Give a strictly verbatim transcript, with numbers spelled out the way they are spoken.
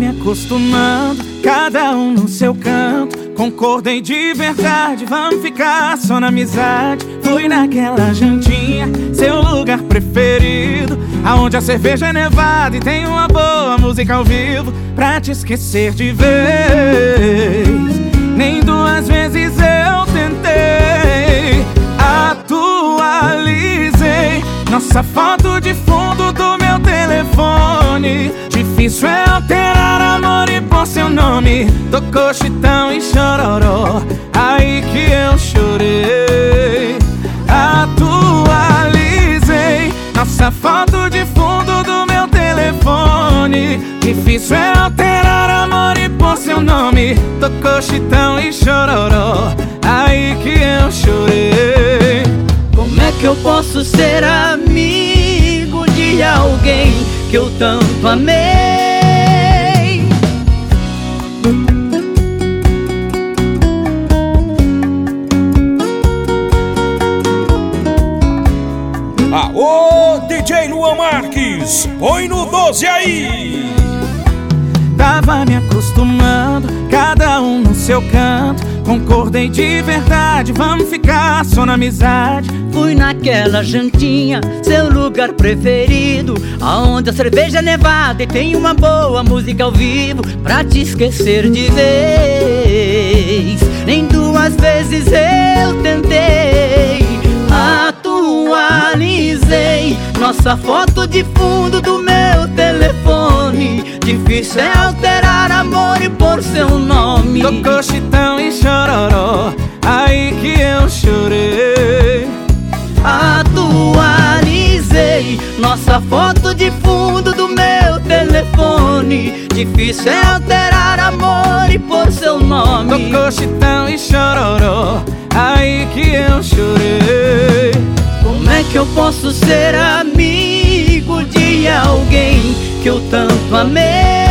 me acostumando, cada um no seu canto. Concordei de verdade, vamos ficar só na amizade. Fui naquela jantinha, seu lugar preferido, aonde a cerveja é nevada e tem uma boa música ao vivo, pra te esquecer de vez. Nem duas vezes eu tentei. Atualizei nossa foto de fundo do meu telefone. Difícil é alterar amor e pôr seu nome. Tocou Chitão e Chororó, aí que eu chorei. Atualizei nossa foto de fundo do meu telefone. Difícil é alterar amor e pôr seu nome. Tocou Chitão e Chororó, aí que eu chorei. Como é que eu posso ser amigo de alguém que eu tanto amei? Aô, D J Luan Marques, põe no doze aí! Tava me acostumando, cada um no seu canto. Concordei de verdade, vamos ficar só na amizade. Fui naquela jantinha, seu lugar preferido, aonde a cerveja é nevada e tem uma boa música ao vivo, pra te esquecer de vez. Nem duas vezes eu tentei. Atualizei nossa foto de fundo do meu telefone. Difícil é alterar amor e pôr seu nome. Tocou Chitão e Chororó, aí que eu chorei. Atualizei nossa foto de fundo do meu telefone. Difícil é alterar amor e pôr seu nome. Tocou Chitão e Chororó, aí que eu chorei. Como é que eu posso ser amigo de alguém que eu tanto amei?